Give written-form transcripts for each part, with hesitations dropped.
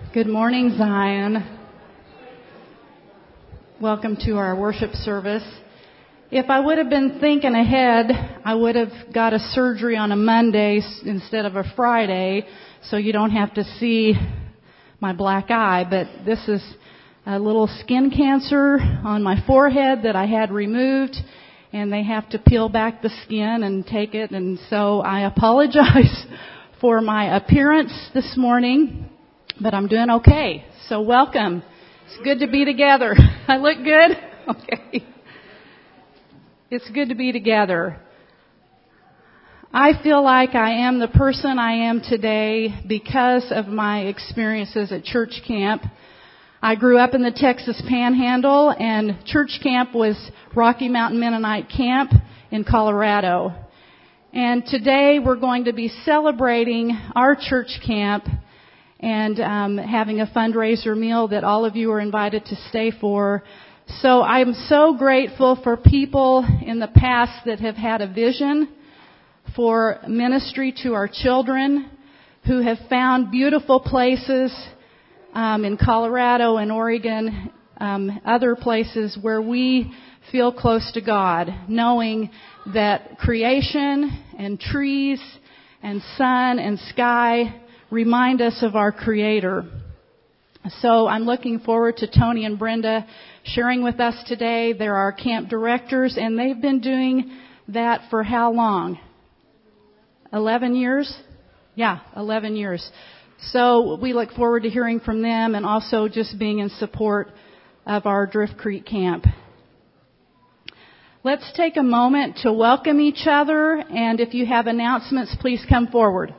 Good morning, Zion. Welcome to our worship service. If I would have been thinking ahead, I would have got a surgery on a Monday instead of a Friday, so you don't have to see my black eye. But this is a little skin cancer on my forehead that I had removed, and they have to peel back the skin and take it. And so I apologize for my appearance this morning, but I'm doing okay. So welcome. It's good to be together. I look good? Okay. It's good to be together. I feel like I am the person I am today because of my experiences at church camp. I grew up in the Texas Panhandle, and church camp was Rocky Mountain Mennonite Camp in Colorado. And today we're going to be celebrating our church camp and having a fundraiser meal that all of you are invited to stay for. So I'm so grateful for people in the past that have had a vision for ministry to our children, who have found beautiful places in Colorado and Oregon, other places where we feel close to God, knowing that creation and trees and sun and sky remind us of our Creator. So I'm looking forward to Tony and Brenda sharing with us today. They're our camp directors, and they've been doing that for how long? 11 years? Yeah, 11 years. So we look forward to hearing from them and also just being in support of our Drift Creek camp. Let's take a moment to welcome each other, and if you have announcements, please come forward.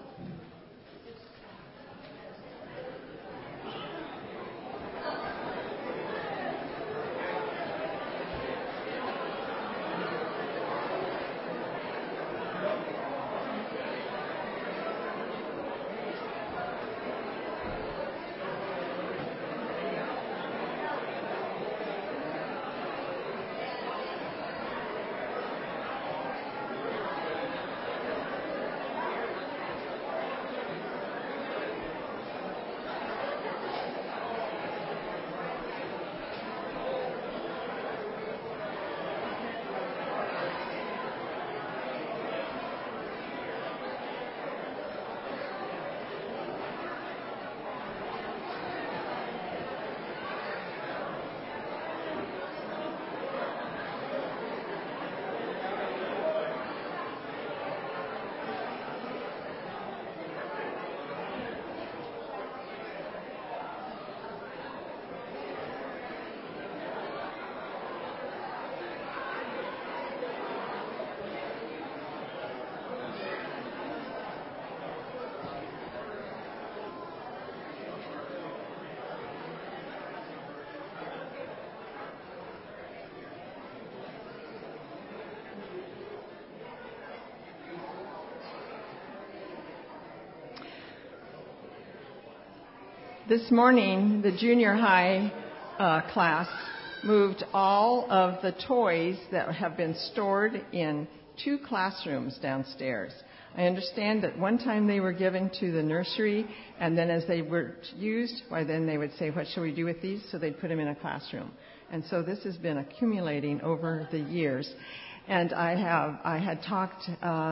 This morning, the junior high class moved all of the toys that have been stored in 2 classrooms downstairs. I understand that one time they were given to the nursery, and then as they were used, then they would say, what shall we do with these? So they'd put them in a classroom. And so this has been accumulating over the years. And I had talked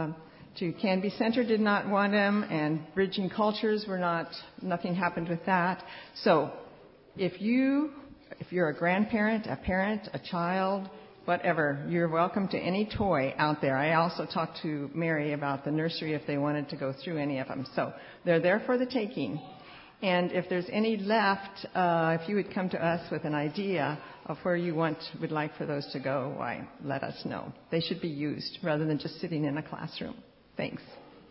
to Canby Center, did not want them, and Bridging Cultures nothing happened with that. So if you're a grandparent, a parent, a child, whatever, you're welcome to any toy out there. I also talked to Mary about the nursery if they wanted to go through any of them. So they're there for the taking. And if there's any left, if you would come to us with an idea of where you would like for those to go, why, let us know. They should be used rather than just sitting in a classroom. Thanks.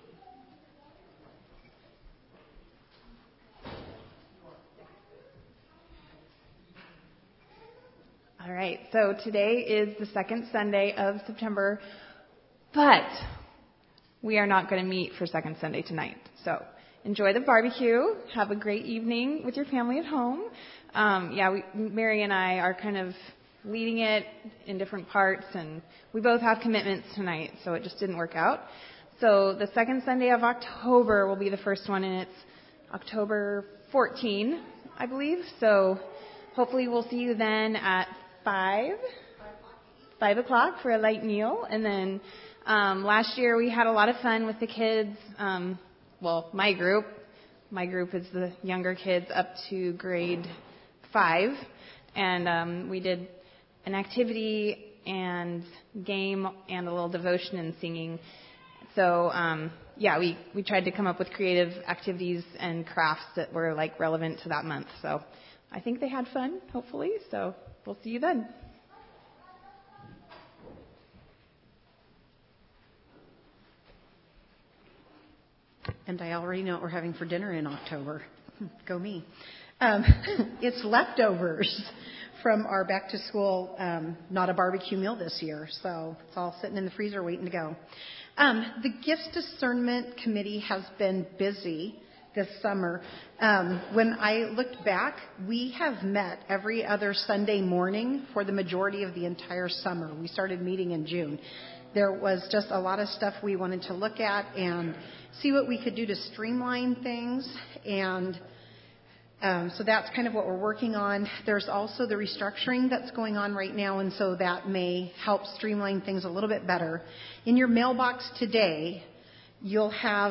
All right, so today is the second Sunday of September, but we are not going to meet for second Sunday tonight. So enjoy the barbecue. Have a great evening with your family at home. Mary and I are kind of leading it in different parts, and we both have commitments tonight, so it just didn't work out. So the second Sunday of October will be the first one, and it's October 14, I believe. So hopefully we'll see you then at 5 o'clock for a light meal. And then last year we had a lot of fun with the kids. Well, my group is the younger kids up to grade 5. And we did an activity and game and a little devotion and singing. So, we tried to come up with creative activities and crafts that were like relevant to that month. So I think they had fun, hopefully. So we'll see you then. And I already know what we're having for dinner in October. Go me. It's leftovers from our back to school, not a barbecue meal this year. So it's all sitting in the freezer waiting to go. The Gifts Discernment Committee has been busy this summer. When I looked back, we have met every other Sunday morning for the majority of the entire summer. We started meeting in June. There was just a lot of stuff we wanted to look at and see what we could do to streamline things. And so that's kind of what we're working on. There's also the restructuring that's going on right now, and so that may help streamline things a little bit better. In your mailbox today, you'll have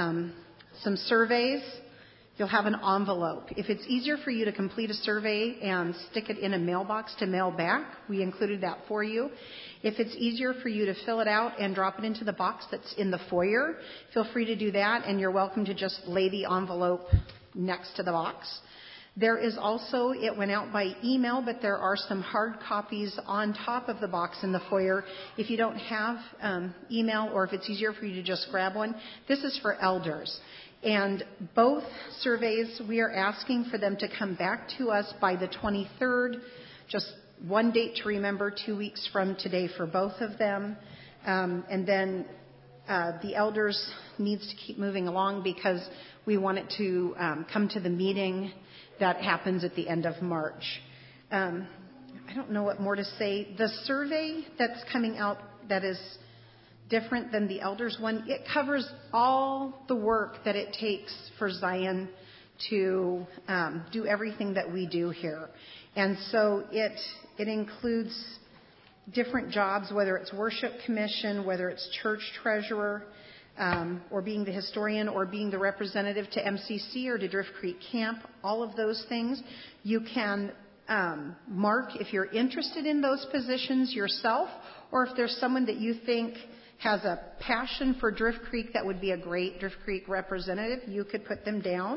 some surveys. You'll have an envelope. If it's easier for you to complete a survey and stick it in a mailbox to mail back, we included that for you. If it's easier for you to fill it out and drop it into the box that's in the foyer, feel free to do that, and you're welcome to just lay the envelope next to the box. There is also, it went out by email, but there are some hard copies on top of the box in the foyer. If you don't have email, or if it's easier for you to just grab one, this is for elders. And both surveys, we are asking for them to come back to us by the 23rd, just one date to remember, 2 weeks from today for both of them. And then the elders needs to keep moving along because we want it to come to the meeting that happens at the end of March. I don't know what more to say. The survey that's coming out that is different than the elders one, it covers all the work that it takes for Zion to do everything that we do here. And so it includes different jobs, whether it's worship commission, whether it's church treasurer, or being the historian, or being the representative to MCC or to Drift Creek Camp, all of those things. You can mark if you're interested in those positions yourself, or if there's someone that you think has a passion for Drift Creek that would be a great Drift Creek representative, you could put them down.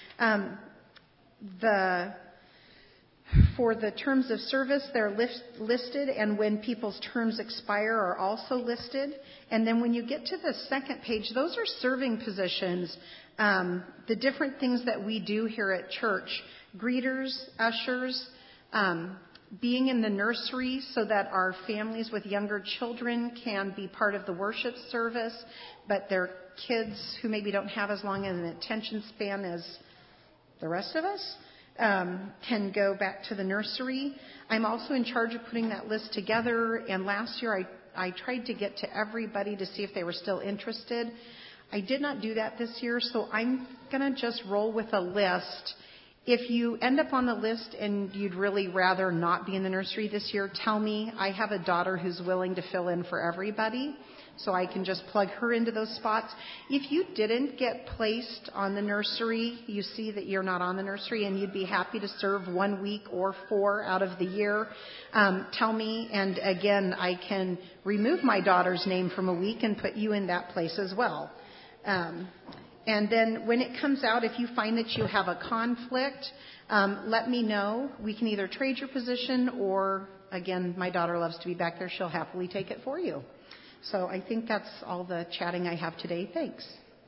For the terms of service, they're listed, and when people's terms expire are also listed. And then when you get to the second page, those are serving positions, the different things that we do here at church. Greeters, ushers, being in the nursery so that our families with younger children can be part of the worship service, but their kids who maybe don't have as long an attention span as the rest of us can go back to the nursery. I'm also in charge of putting that list together, and last year I tried to get to everybody to see if they were still interested. I did not do that this year, so I'm going to just roll with a list. If you end up on the list and you'd really rather not be in the nursery this year, tell me. I have a daughter who's willing to fill in for everybody, so I can just plug her into those spots. If you didn't get placed on the nursery, you see that you're not on the nursery and you'd be happy to serve 1 week or 4 out of the year, tell me, and again, I can remove my daughter's name from a week and put you in that place as well. And then when it comes out, if you find that you have a conflict, let me know. We can either trade your position or, again, my daughter loves to be back there. She'll happily take it for you. So I think that's all the chatting I have today. Thanks.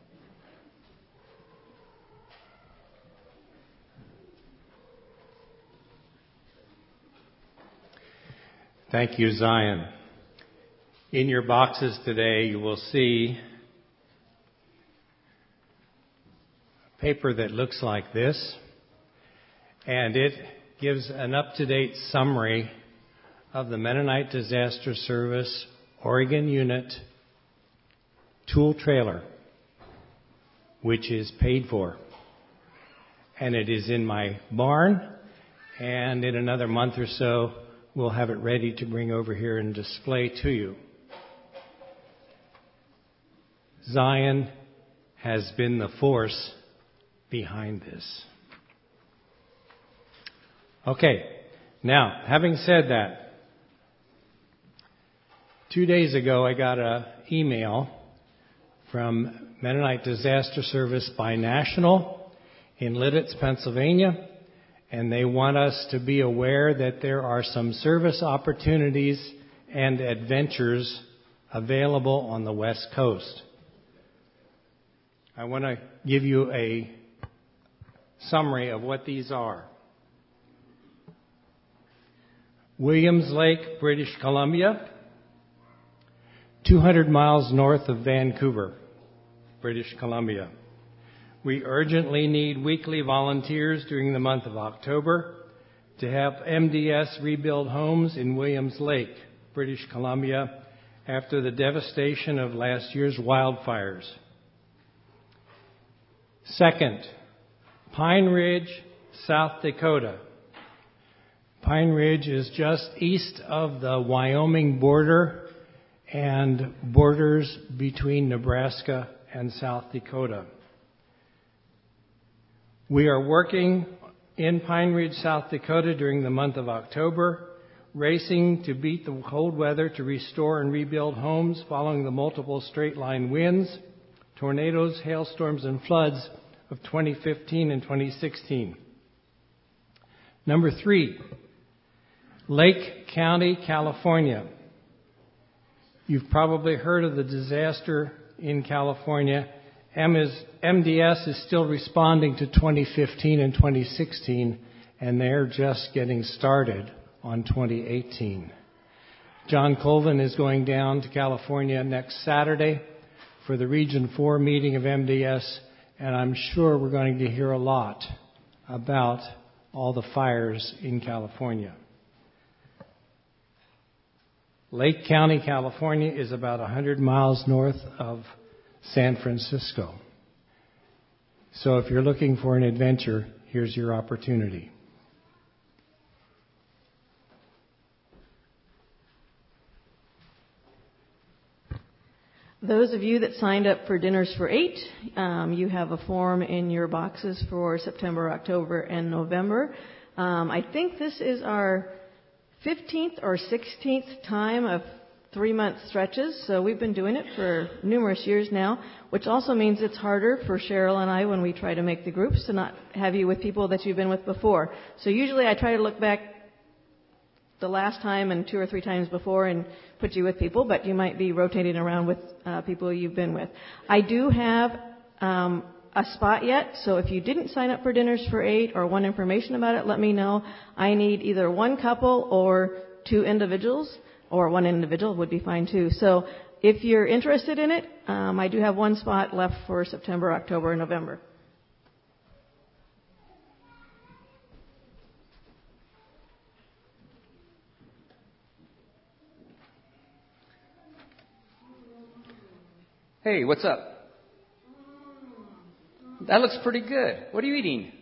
Thank you, Zion. In your boxes today, you will see paper that looks like this, and it gives an up-to-date summary of the Mennonite Disaster Service Oregon Unit tool trailer, which is paid for. and it is in my barn, and in another month or so, we'll have it ready to bring over here and display to you. Zion has been the force behind this. Okay, now, having said that, 2 days ago I got an email from Mennonite Disaster Service Binational in Lititz, Pennsylvania, and they want us to be aware that there are some service opportunities and adventures available on the West Coast. I want to give you a summary of what these are. Williams Lake, British Columbia, 200 miles north of Vancouver, British Columbia. We urgently need weekly volunteers during the month of October to help MDS rebuild homes in Williams Lake, British Columbia, after the devastation of last year's wildfires. Second, Pine Ridge, South Dakota. Pine Ridge is just east of the Wyoming border and borders between Nebraska and South Dakota. We are working in Pine Ridge, South Dakota during the month of October, racing to beat the cold weather to restore and rebuild homes following the multiple straight-line winds, tornadoes, hailstorms, and floods of 2015 and 2016. Number 3, Lake County, California. You've probably heard of the disaster in California. MDS is still responding to 2015 and 2016, and they're just getting started on 2018. John Colvin is going down to California next Saturday for the Region 4 meeting of MDS, and I'm sure we're going to hear a lot about all the fires in California. Lake County, California is about 100 miles north of San Francisco. So if you're looking for an adventure, here's your opportunity. Those of you that signed up for Dinners for 8, you have a form in your boxes for September, October, and November. I think this is our 15th or 16th time of 3-month stretches, so we've been doing it for numerous years now, which also means it's harder for Cheryl and I when we try to make the groups to not have you with people that you've been with before. So usually I try to look back the last time and 2 or 3 times before and put you with people, but you might be rotating around with people you've been with. I do have a spot yet, so if you didn't sign up for Dinners for 8 or want information about it, let me know. I need either 1 couple or 2 individuals, or 1 individual would be fine too. So if you're interested in it, I do have 1 spot left for September, October, and November. Hey, what's up? That looks pretty good. What are you eating?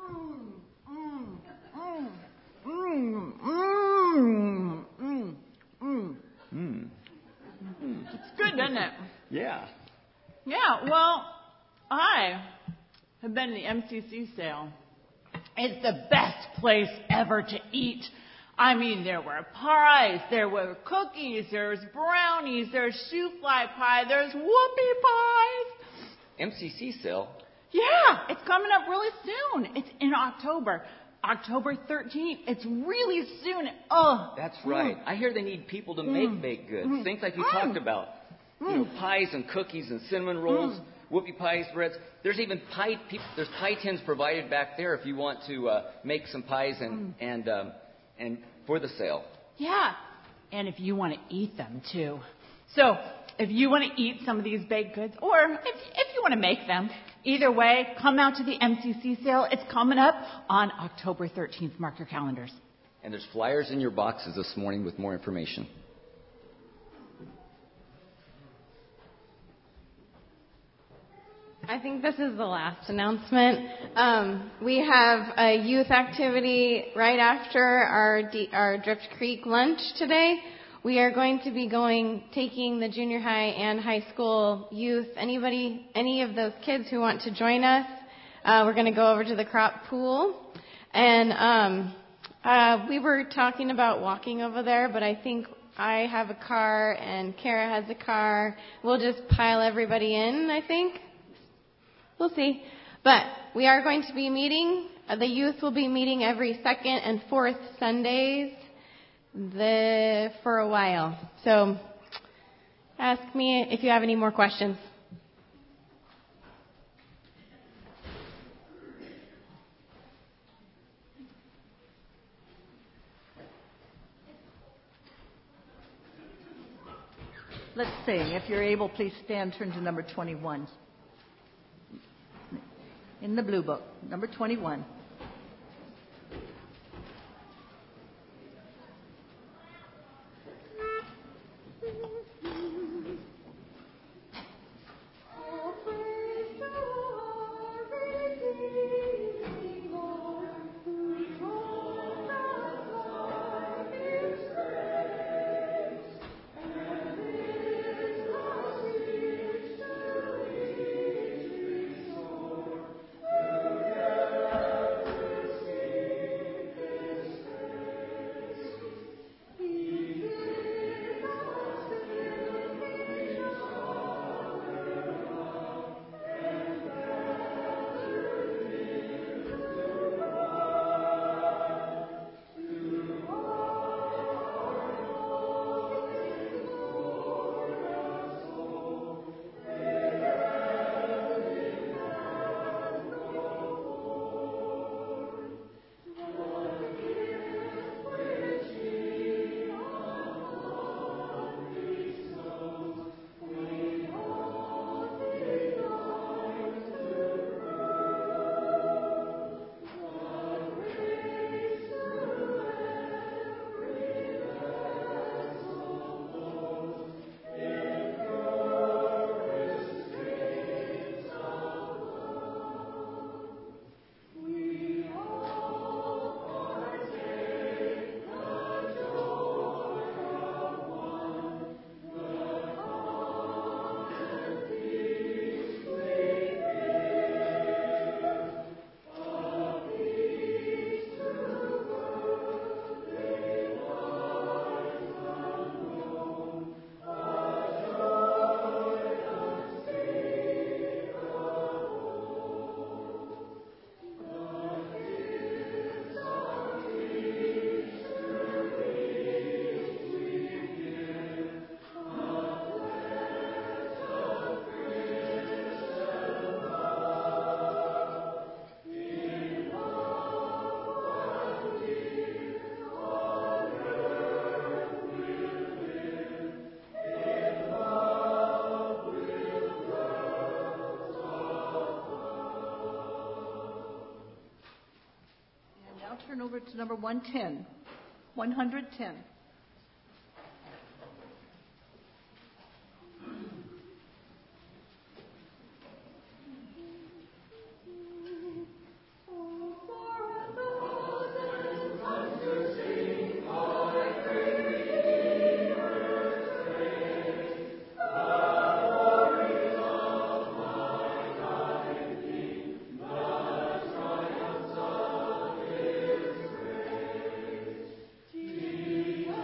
It's good, doesn't it? Yeah. Yeah, well, I have been to the MCC sale. It's the best place ever to eat. I mean, there were pies, there were cookies, there's brownies, there's souffle pie, there's whoopie pies. MCC sale? Yeah, it's coming up really soon. It's in October. October 13th. It's really soon. Oh. That's right. I hear they need people to make baked goods. Things like you talked about. You know, pies and cookies and cinnamon rolls, whoopie pies, breads. There's even there's pie tins provided back there if you want to make some pies and for the sale. Yeah, and if you want to eat them too. So if you want to eat some of these baked goods, or if you want to make them, either way, come out to the MCC sale. It's coming up on October 13th. Mark your calendars. And there's flyers in your boxes this morning with more information. I think this is the last announcement. We have a youth activity right after our Drift Creek lunch today. We are going to be taking the junior high and high school youth, any of those kids who want to join us. We're going to go over to the crop pool. And we were talking about walking over there, but I think I have a car and Kara has a car. We'll just pile everybody in, I think. We'll see. But we are going to be meeting. The youth will be meeting every second and fourth Sundays for a while. So ask me if you have any more questions. Let's sing. If you're able, please stand, turn to number 21. In the blue book, number 21. Turn over to number 110. 110. Jesus.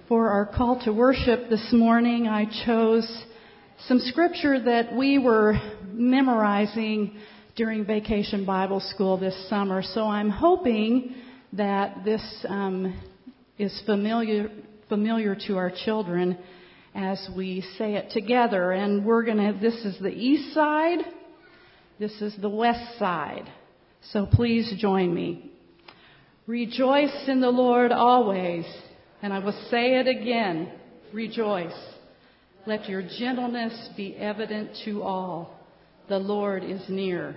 For our call to worship this morning, I chose some scripture that we were memorizing during Vacation Bible School this summer. So I'm hoping that this is familiar to our children as we say it together. And this is the east side, this is the west side. So please join me. Rejoice in the Lord always. And I will say it again, rejoice. Let your gentleness be evident to all. The Lord is near.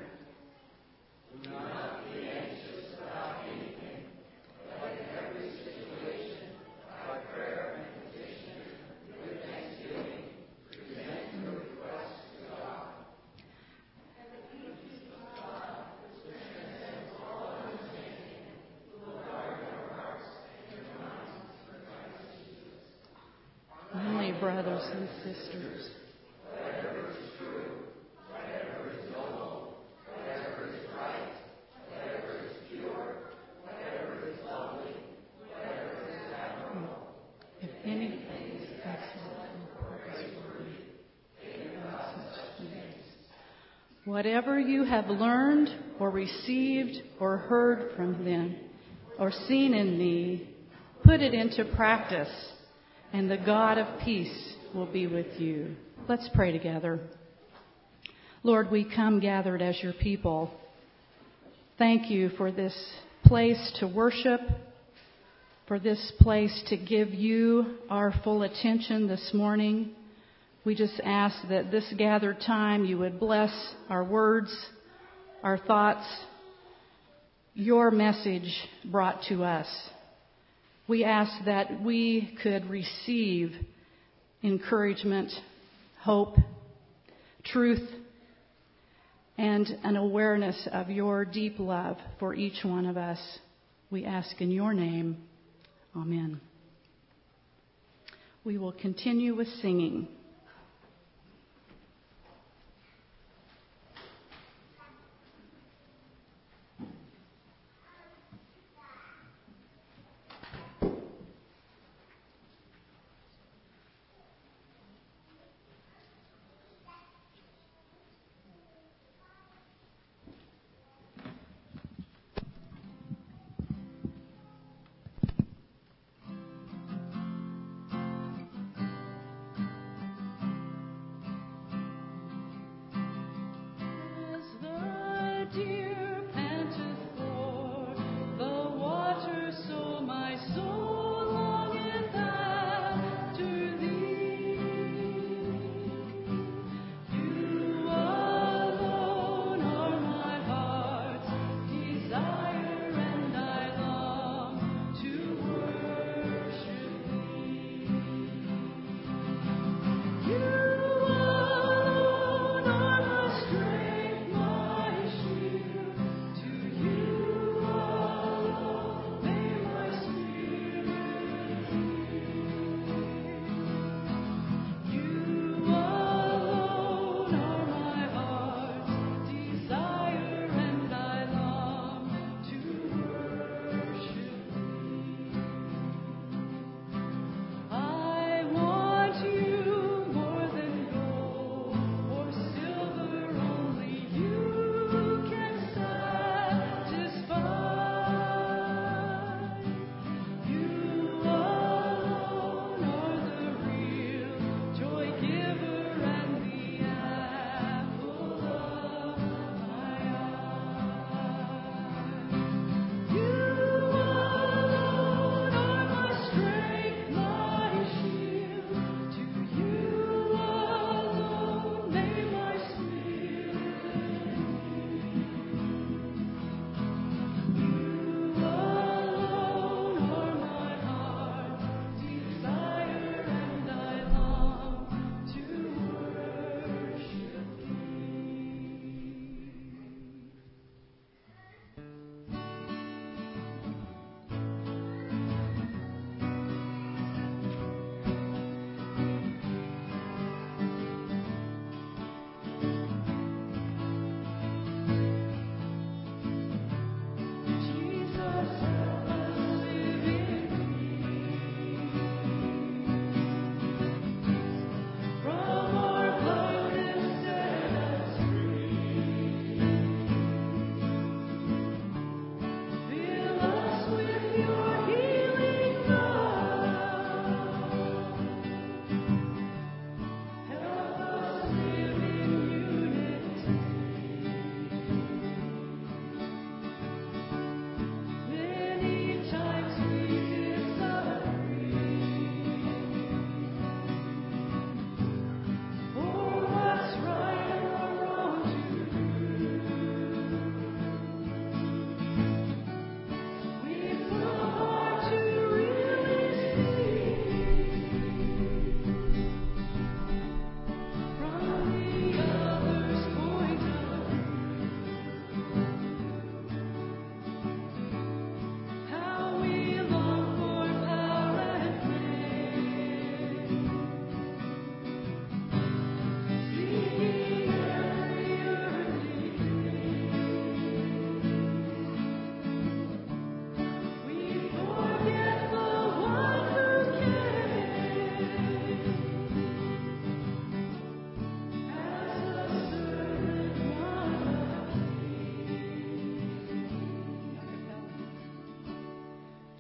Do not be anxious about anything, but in every situation, by prayer and petition, with thanksgiving, present your requests to God. And the peace of God, which transcends all understanding, will guard your hearts and your minds through Christ Jesus. Finally, brothers and sisters, whatever is true, whatever is noble, whatever is right, whatever is pure, whatever is lovely, whatever is admirable, if anything is excellent or praiseworthy, think about such things. Whatever you have learned or received or heard from them or seen in me, put it into practice, and the God of peace will be with you. Let's pray together. Lord, we come gathered as your people. Thank you for this place to worship, for this place to give you our full attention this morning. We just ask that this gathered time you would bless our words, our thoughts, your message brought to us. We ask that we could receive encouragement, hope, truth, and an awareness of your deep love for each one of us. We ask in your name. Amen. We will continue with singing.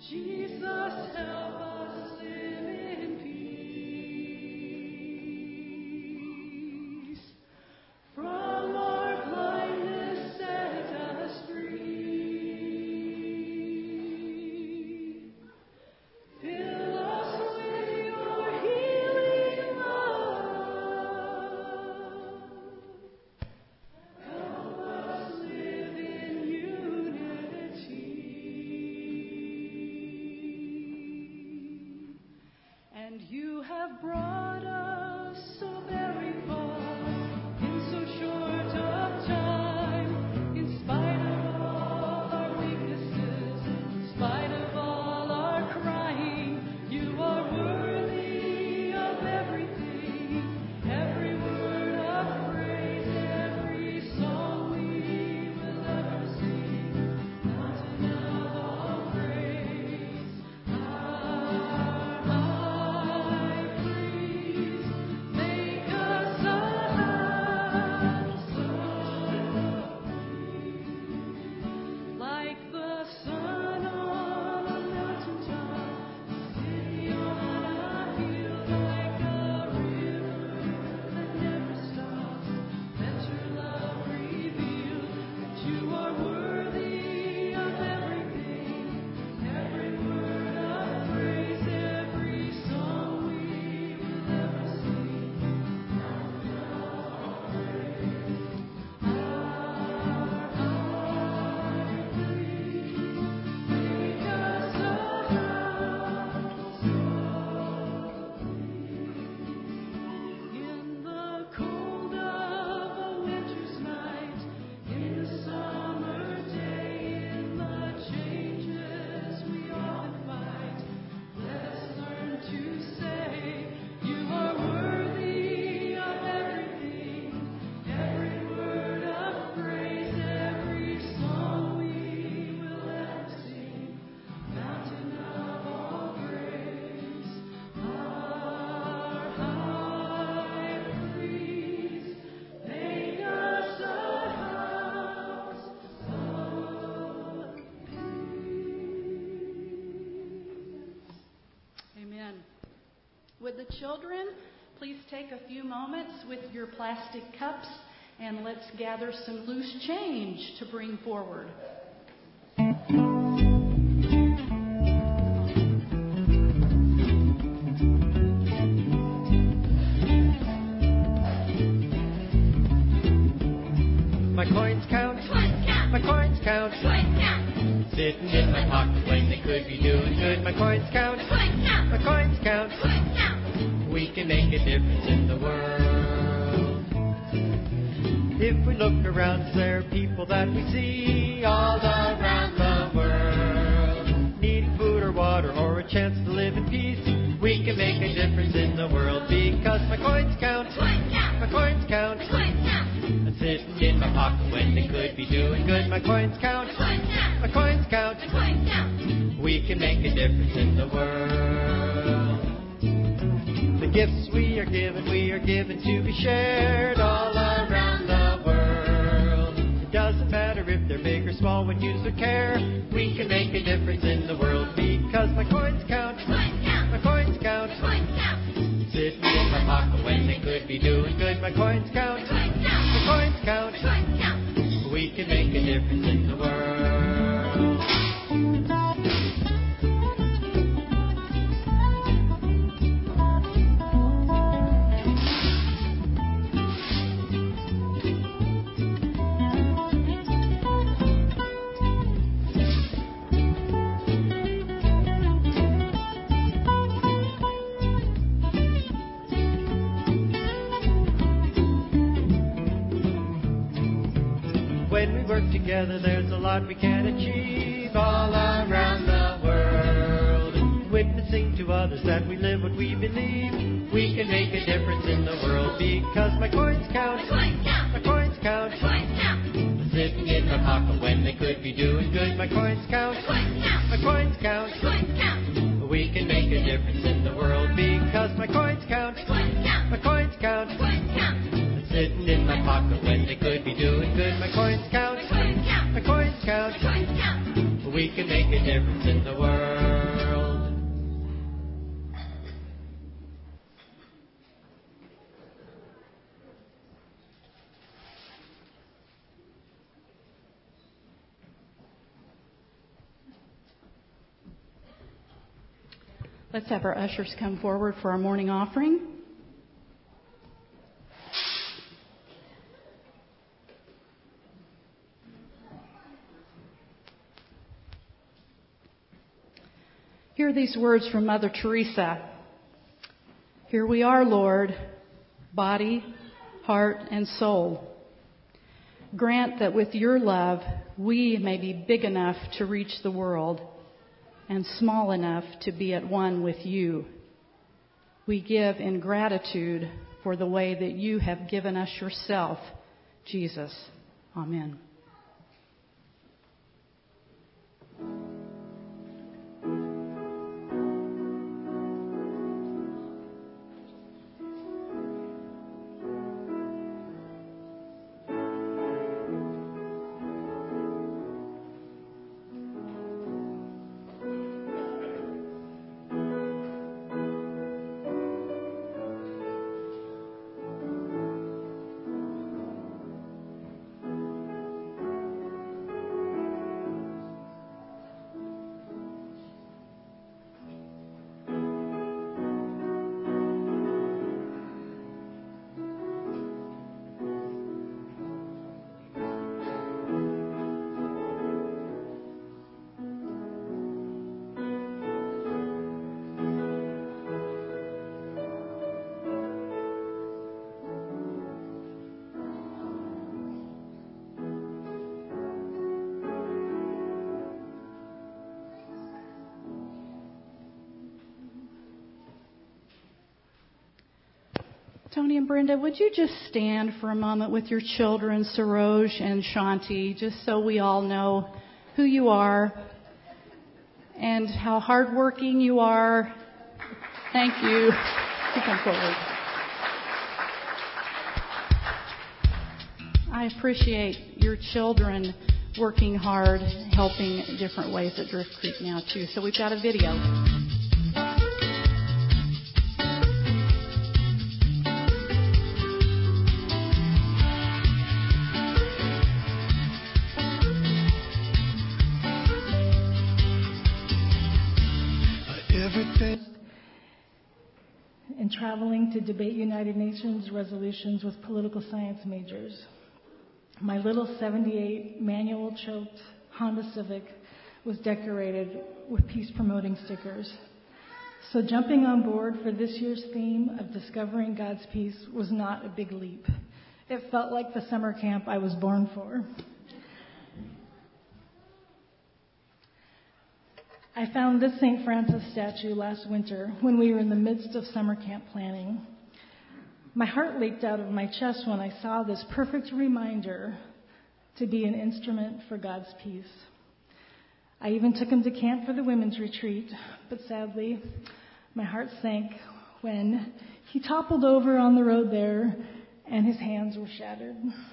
Would the children please take a few moments with your plastic cups and let's gather some loose change to bring forward. My coins count, my coins count, sitting in my pocket when they could be doing good. My coins count, my coins count, we can make a difference in the world. If we look around, there are people that we see all around the world, needing food or water or a chance to live in peace. We can make a difference in the world because my coins count, my coins count. Sitting in my pocket when they could be doing good. My coins count, my coins count. We can make a difference in the world. The gifts we are given to be shared all around the world. It doesn't matter if they're big or small when used with care. We can make a difference in the world because my coins count, my coins count. Sitting in my pocket when they could be doing good. My coins count, my coins count. We can make a difference in the world. When we work together, there's a lot we can achieve all around the world. Witnessing to others that we live what we believe, we can make a difference in the world because my coins count, my coins count. Sitting in my pocket when they could be doing good. My coins count, my coins count. We can make a difference in the world because my coins count, my coins count. Sitting in my pocket when they could be doing good. My coins count, my coins count. We can make a difference in the world. Let's have our ushers come forward for our morning offering. Hear these words from Mother Teresa. Here we are, Lord, body, heart, and soul. Grant that with your love we may be big enough to reach the world and small enough to be at one with you. We give in gratitude for the way that you have given us yourself, Jesus. Amen. Tony and Brenda, would you just stand for a moment with your children, Saroj and Shanti, just so we all know who you are and how hardworking you are. Thank you. You come forward. I appreciate your children working hard, helping different ways at Drift Creek now, too. So we've got a video. And traveling to debate United Nations resolutions with political science majors. My little 78 manual choked Honda Civic was decorated with peace-promoting stickers. So jumping on board for this year's theme of discovering God's peace was not a big leap. It felt like the summer camp I was born for. I found this St. Francis statue last winter when we were in the midst of summer camp planning. My heart leaped out of my chest when I saw this perfect reminder to be an instrument for God's peace. I even took him to camp for the women's retreat, but sadly, my heart sank when he toppled over on the road there and his hands were shattered.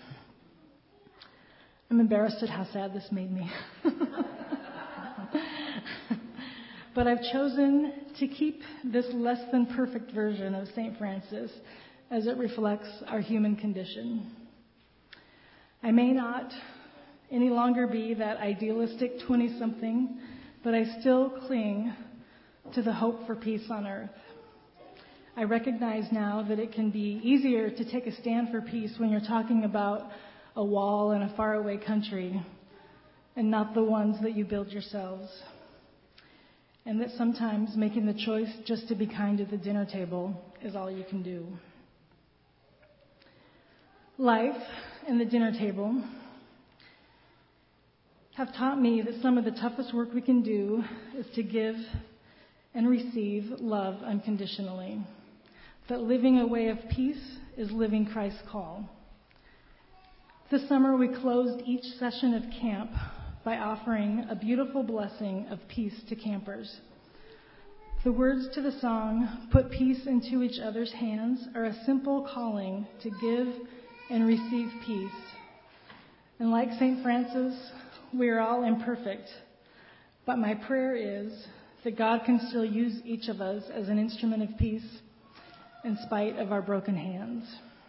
I'm embarrassed at how sad this made me. But I've chosen to keep this less than perfect version of St. Francis as it reflects our human condition. I may not any longer be that idealistic 20-something, but I still cling to the hope for peace on earth. I recognize now that it can be easier to take a stand for peace when you're talking about a wall in a faraway country and not the ones that you build yourselves. And that sometimes making the choice just to be kind at the dinner table is all you can do. Life and the dinner table have taught me that some of the toughest work we can do is to give and receive love unconditionally. That living a way of peace is living Christ's call. This summer we closed each session of camp by offering a beautiful blessing of peace to campers. The words to the song, "Put peace into each other's hands," are a simple calling to give and receive peace. And like St. Francis, we are all imperfect, but my prayer is that God can still use each of us as an instrument of peace in spite of our broken hands.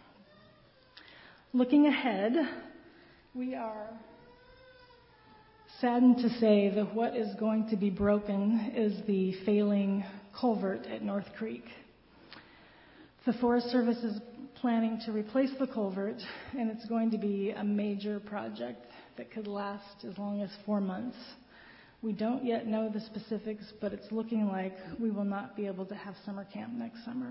Looking ahead, we are saddened to say that what is going to be broken is the failing culvert at North Creek. The Forest Service is planning to replace the culvert, and it's going to be a major project that could last as long as 4 months. We don't yet know the specifics, but it's looking like we will not be able to have summer camp next summer.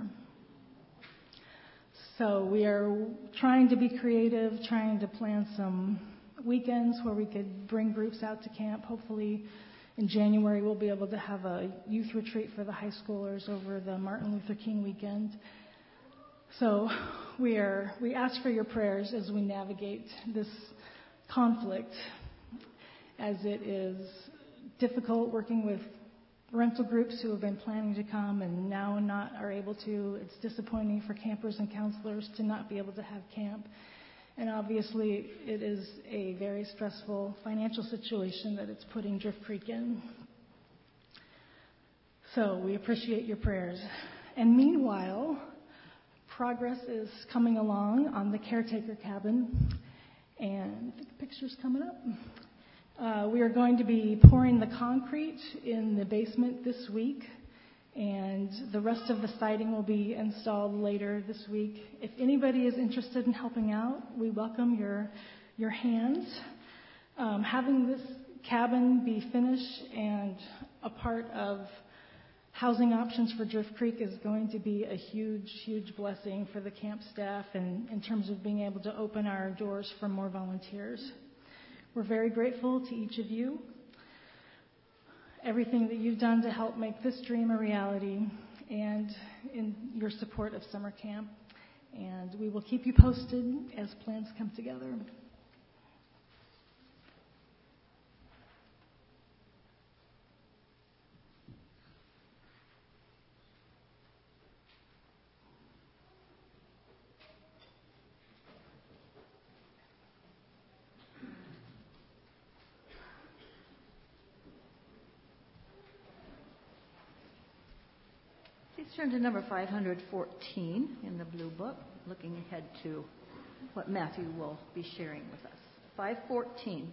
So we are trying to be creative, trying to plan some weekends where we could bring groups out to camp. Hopefully in January we'll be able to have a youth retreat for the high schoolers over the Martin Luther King weekend. So we ask for your prayers as we navigate this conflict, as it is difficult working with rental groups who have been planning to come and now not are able to. It's disappointing for campers and counselors to not be able to have camp. And obviously it is a very stressful financial situation that it's putting Drift Creek in. So we appreciate your prayers. And meanwhile, progress is coming along on the caretaker cabin, and I think the picture's coming up. We are going to be pouring the concrete in the basement this week, and the rest of the siding will be installed later this week. If anybody is interested in helping out, we welcome your hands. Having this cabin be finished and a part of housing options for Drift Creek is going to be a huge, huge blessing for the camp staff and in terms of being able to open our doors for more volunteers. We're very grateful to each of you, everything that you've done to help make this dream a reality, and in your support of summer camp. And we will keep you posted as plans come together. Please turn to number 514 in the blue book, looking ahead to what Matthew will be sharing with us. 514.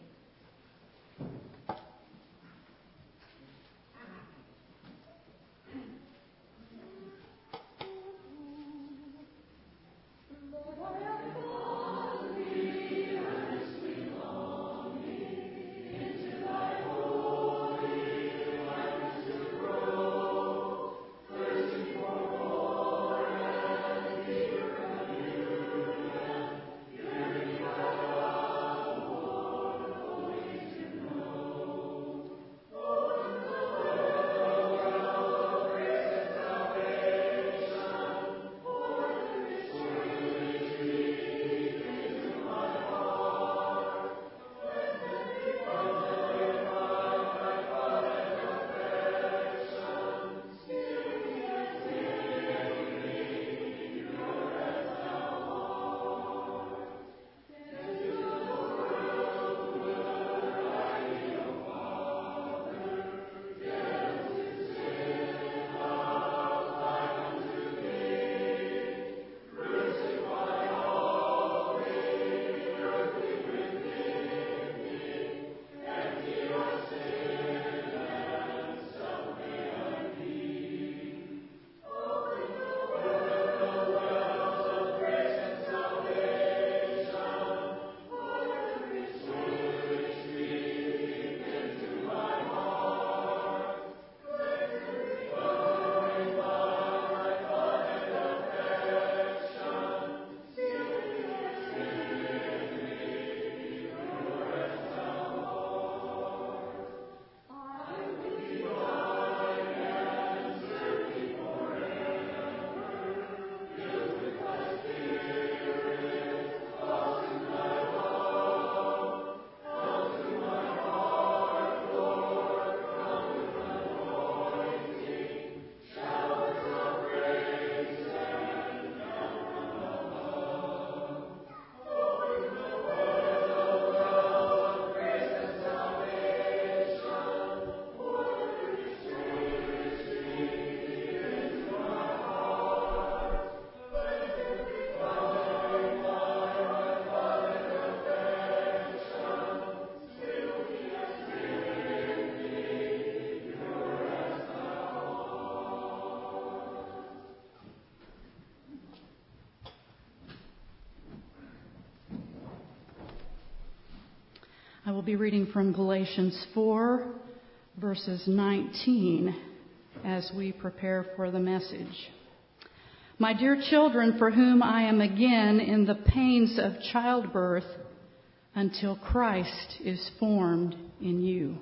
will be reading from Galatians 4, verses 19, as we prepare for the message. My dear children, for whom I am again in the pains of childbirth until Christ is formed in you.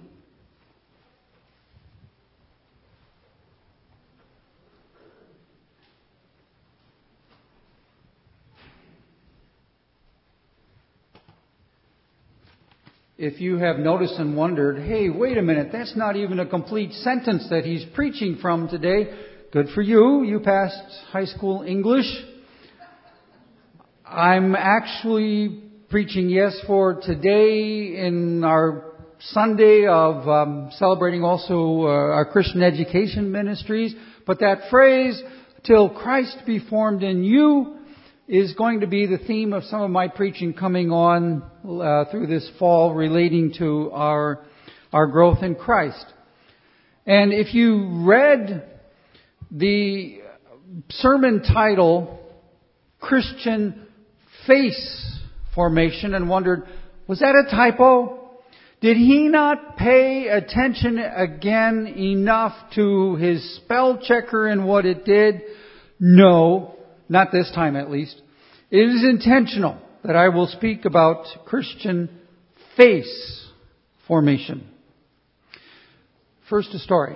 If you have noticed and wondered, hey, wait a minute, that's not even a complete sentence that he's preaching from today. Good for you. You passed high school English. I'm actually preaching, yes, for today in our Sunday of celebrating also our Christian education ministries. But that phrase, till Christ be formed in you, is going to be the theme of some of my preaching coming on through this fall relating to our growth in Christ. And if you read the sermon title, Christian Face Formation, and wondered, was that a typo? Did he not pay attention again enough to his spell checker and what it did? No. Not this time, at least. It is intentional that I will speak about Christian face formation. First, a story.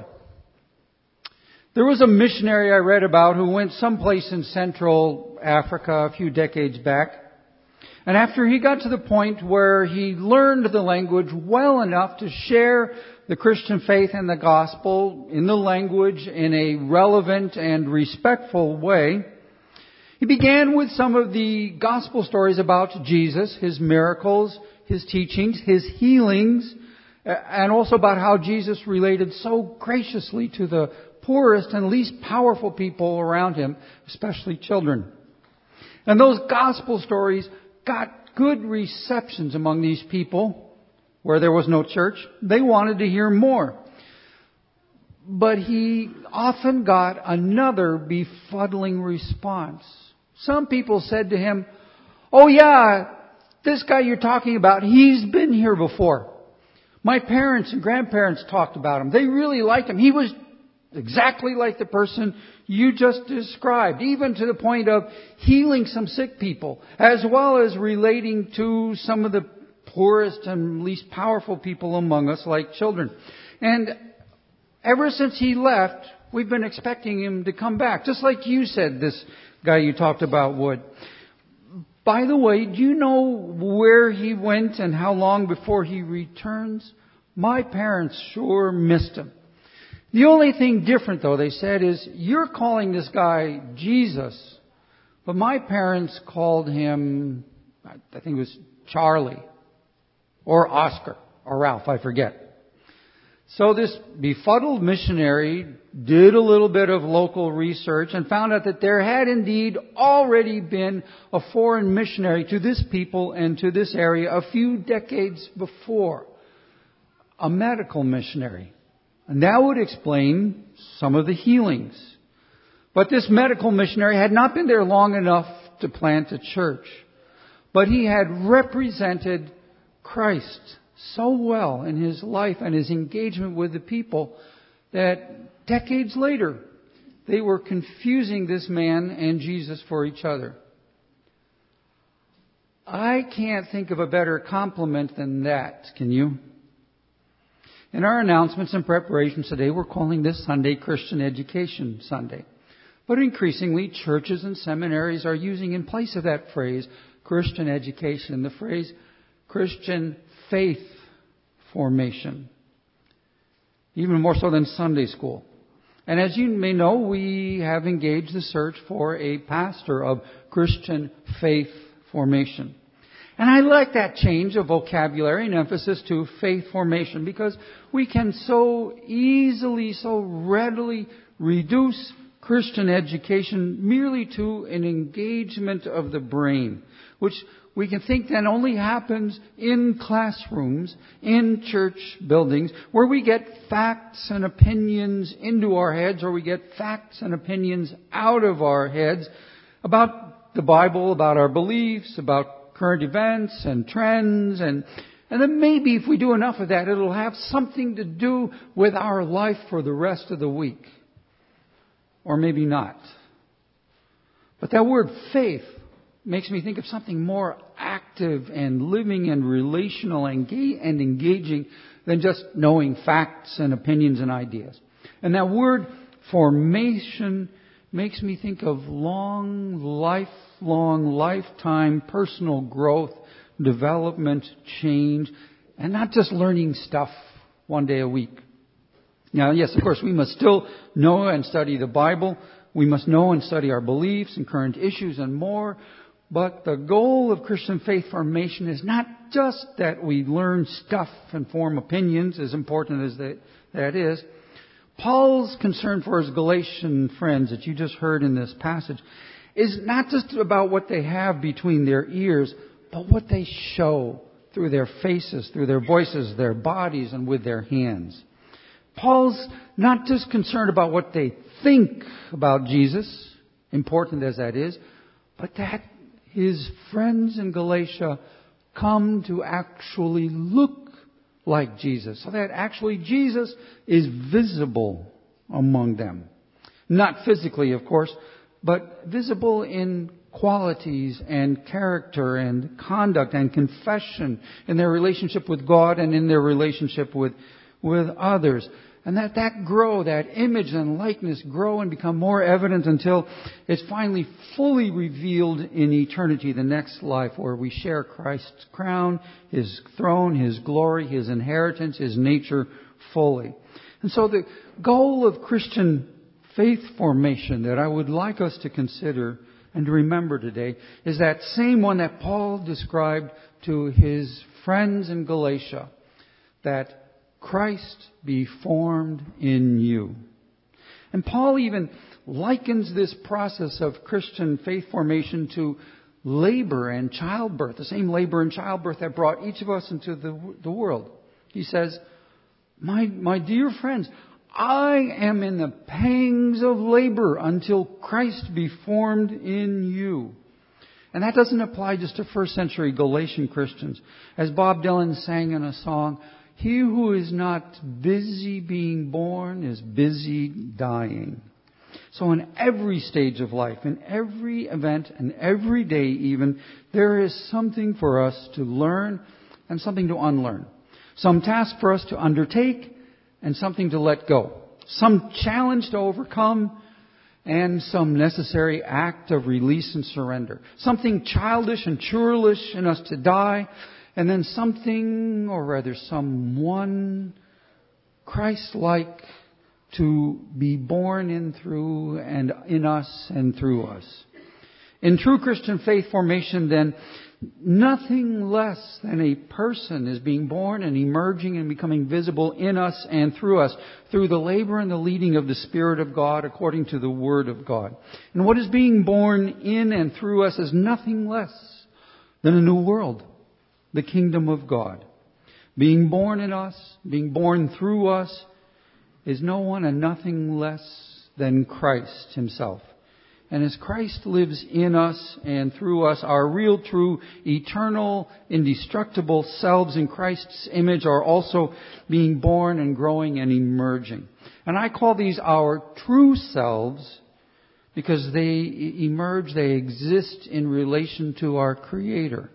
There was a missionary I read about who went someplace in Central Africa a few decades back. And after he got to the point where he learned the language well enough to share the Christian faith and the gospel in the language in a relevant and respectful way, he began with some of the gospel stories about Jesus, His miracles, His teachings, His healings, and also about how Jesus related so graciously to the poorest and least powerful people around Him, especially children. And those gospel stories got good receptions among these people where there was no church. They wanted to hear more. But he often got another befuddling response. Some people said to him, "Oh yeah, this guy you're talking about, he's been here before. My parents and grandparents talked about him. They really liked him. He was exactly like the person you just described, even to the point of healing some sick people, as well as relating to some of the poorest and least powerful people among us, like children." And ever since he left, we've been expecting him to come back, just like you said this guy you talked about would. By the way, do you know where he went and how long before he returns? My parents sure missed him. The only thing different, though, they said, is you're calling this guy Jesus, but my parents called him, I think it was Charlie, or Oscar, or Ralph, I forget. So this befuddled missionary did a little bit of local research and found out that there had indeed already been a foreign missionary to this people and to this area a few decades before. A medical missionary. And that would explain some of the healings. But this medical missionary had not been there long enough to plant a church. But he had represented Christ so well in his life and his engagement with the people that decades later they were confusing this man and Jesus for each other. I can't think of a better compliment than that, can you? In our announcements and preparations today, we're calling this Sunday Christian Education Sunday. But increasingly, churches and seminaries are using in place of that phrase, Christian education, the phrase Christian faith formation. Even more so than Sunday school. And as you may know, we have engaged the search for a pastor of Christian faith formation. And I like that change of vocabulary and emphasis to faith formation because we can so easily, so readily reduce Christian education merely to an engagement of the brain, which we can think then only happens in classrooms, in church buildings, where we get facts and opinions into our heads, or we get facts and opinions out of our heads about the Bible, about our beliefs, about current events and trends, and And then maybe if we do enough of that, it'll have something to do with our life for the rest of the week. Or maybe not. But that word faith makes me think of something more active and living and relational and engaging than just knowing facts and opinions and ideas. And that word formation makes me think of lifelong, lifetime personal growth, development, change, and not just learning stuff one day a week. Now, yes, of course, we must still know and study the Bible. We must know and study our beliefs and current issues and more. But the goal of Christian faith formation is not just that we learn stuff and form opinions, as important as that is. Paul's concern for his Galatian friends that you just heard in this passage is not just about what they have between their ears, but what they show through their faces, through their voices, their bodies, and with their hands. Paul's not just concerned about what they think about Jesus, important as that is, but that his friends in Galatia come to actually look like Jesus. So that actually Jesus is visible among them. Not physically, of course, but visible in qualities and character and conduct and confession in their relationship with God and in their relationship with others. And that grow, that image and likeness grow and become more evident until it's finally fully revealed in eternity, the next life, where we share Christ's crown, His throne, His glory, His inheritance, His nature fully. And so the goal of Christian faith formation that I would like us to consider and to remember today is that same one that Paul described to his friends in Galatia, that Christ be formed in you. And Paul even likens this process of Christian faith formation to labor and childbirth, the same labor and childbirth that brought each of us into the world. He says, my dear friends, I am in the pangs of labor until Christ be formed in you. And that doesn't apply just to first century Galatian Christians. As Bob Dylan sang in a song, he who is not busy being born is busy dying. So in every stage of life, in every event, and every day even, there is something for us to learn and something to unlearn. Some task for us to undertake and something to let go. Some challenge to overcome and some necessary act of release and surrender. Something childish and churlish in us to die, and then something, or rather someone, Christ-like to be born in through and in us and through us. In true Christian faith formation, then, nothing less than a person is being born and emerging and becoming visible in us and through us, through the labor and the leading of the Spirit of God according to the Word of God. And what is being born in and through us is nothing less than a new world, the kingdom of God. Being born in us, being born through us, is no one and nothing less than Christ Himself. And as Christ lives in us and through us, our real, true, eternal, indestructible selves in Christ's image are also being born and growing and emerging. And I call these our true selves because they emerge, they exist in relation to our Creator.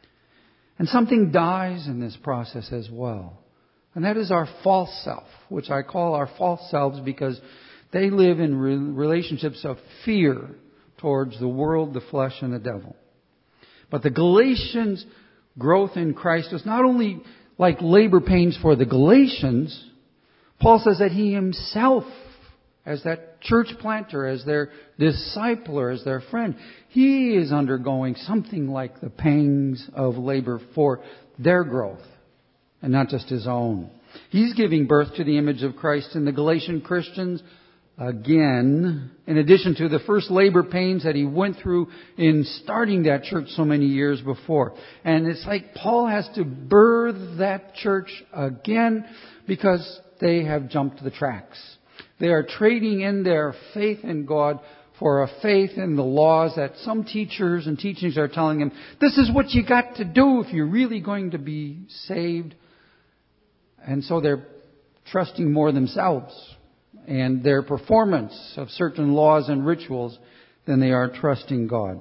And something dies in this process as well. And that is our false self, which I call our false selves because they live in relationships of fear towards the world, the flesh, and the devil. But the Galatians' growth in Christ was not only like labor pains for the Galatians. Paul says that he himself, as that church planter, as their discipler, as their friend, he is undergoing something like the pangs of labor for their growth, and not just his own. He's giving birth to the image of Christ in the Galatian Christians again, in addition to the first labor pains that he went through in starting that church so many years before. And it's like Paul has to birth that church again because they have jumped the tracks. They are trading in their faith in God for a faith in the laws that some teachers and teachings are telling him, this is what you got to do if you're really going to be saved. And so they're trusting more themselves and their performance of certain laws and rituals than they are trusting God.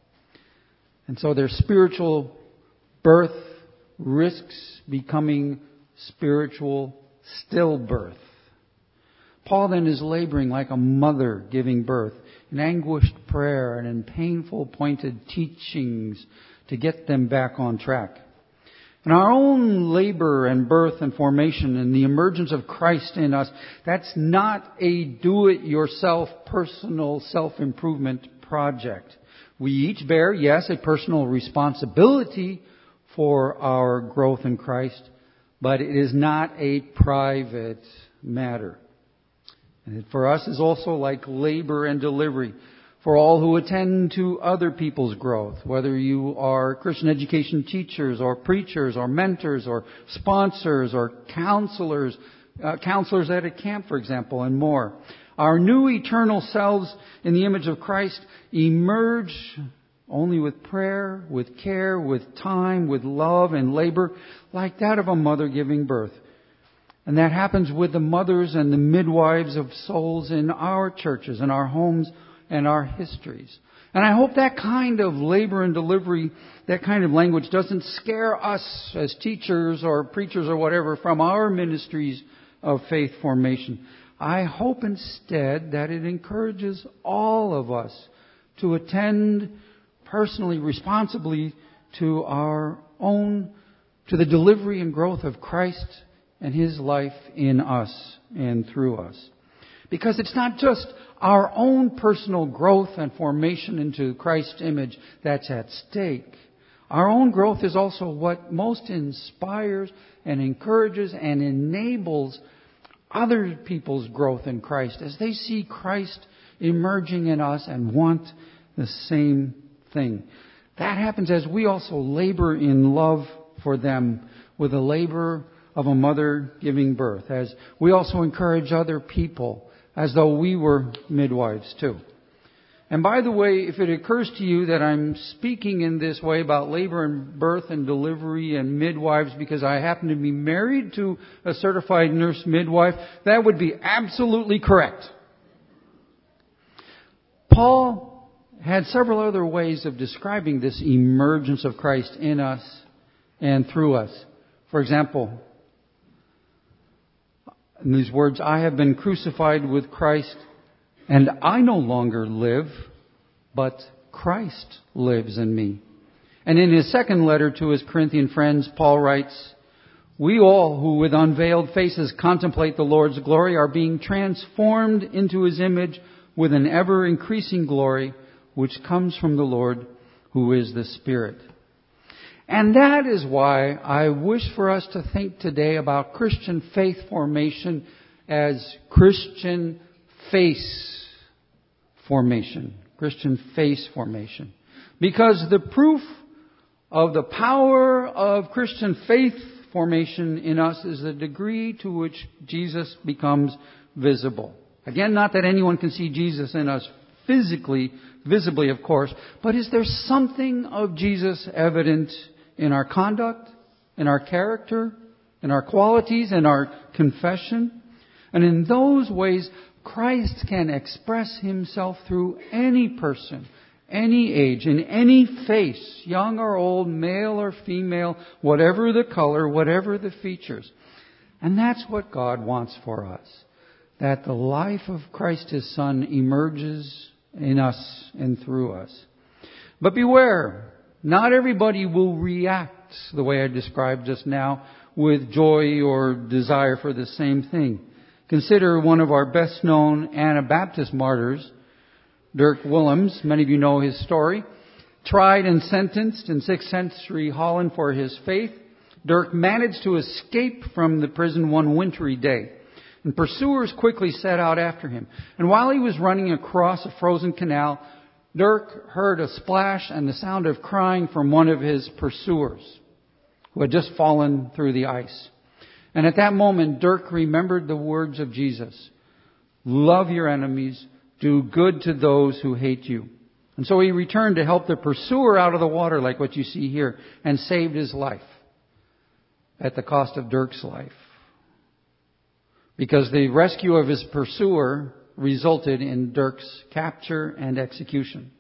And so their spiritual birth risks becoming spiritual stillbirth. Paul then is laboring like a mother giving birth, in anguished prayer and in painful pointed teachings to get them back on track. And our own labor and birth and formation and the emergence of Christ in us, that's not a do-it-yourself personal self-improvement project. We each bear, yes, a personal responsibility for our growth in Christ, but it is not a private matter. And for us is also like labor and delivery for all who attend to other people's growth, whether you are Christian education teachers or preachers or mentors or sponsors or counselors at a camp, for example, and more. Our new eternal selves in the image of Christ emerge only with prayer, with care, with time, with love and labor, like that of a mother giving birth. And that happens with the mothers and the midwives of souls in our churches and our homes and our histories. And I hope that kind of labor and delivery, that kind of language doesn't scare us as teachers or preachers or whatever from our ministries of faith formation. I hope instead that it encourages all of us to attend personally, responsibly to the delivery and growth of Christ and His life in us and through us. Because it's not just our own personal growth and formation into Christ's image that's at stake. Our own growth is also what most inspires and encourages and enables other people's growth in Christ as they see Christ emerging in us and want the same thing. That happens as we also labor in love for them with the labor of a mother giving birth, as we also encourage other people as though we were midwives too. And by the way, if it occurs to you that I'm speaking in this way about labor and birth and delivery and midwives because I happen to be married to a certified nurse midwife, that would be absolutely correct. Paul had several other ways of describing this emergence of Christ in us and through us. For example, in these words, I have been crucified with Christ, and I no longer live, but Christ lives in me. And in his second letter to his Corinthian friends, Paul writes, we all who with unveiled faces contemplate the Lord's glory are being transformed into His image with an ever increasing glory, which comes from the Lord, who is the Spirit. And that is why I wish for us to think today about Christian faith formation as Christian face formation. Christian face formation. Because the proof of the power of Christian faith formation in us is the degree to which Jesus becomes visible. Again, not that anyone can see Jesus in us visibly, of course, but is there something of Jesus evident in our conduct, in our character, in our qualities, in our confession? And in those ways, Christ can express Himself through any person, any age, in any face, young or old, male or female, whatever the color, whatever the features. And that's what God wants for us. That the life of Christ His Son emerges in us and through us. But beware, not everybody will react the way I described just now with joy or desire for the same thing. Consider one of our best known Anabaptist martyrs, Dirk Willems. Many of you know his story. Tried and sentenced in 6th century Holland for his faith, Dirk managed to escape from the prison one wintry day. And pursuers quickly set out after him. And while he was running across a frozen canal, Dirk heard a splash and the sound of crying from one of his pursuers who had just fallen through the ice. And at that moment, Dirk remembered the words of Jesus. Love your enemies. Do good to those who hate you. And so he returned to help the pursuer out of the water, like what you see here, and saved his life at the cost of Dirk's life. Because the rescue of his pursuer resulted in Dirk's capture and execution.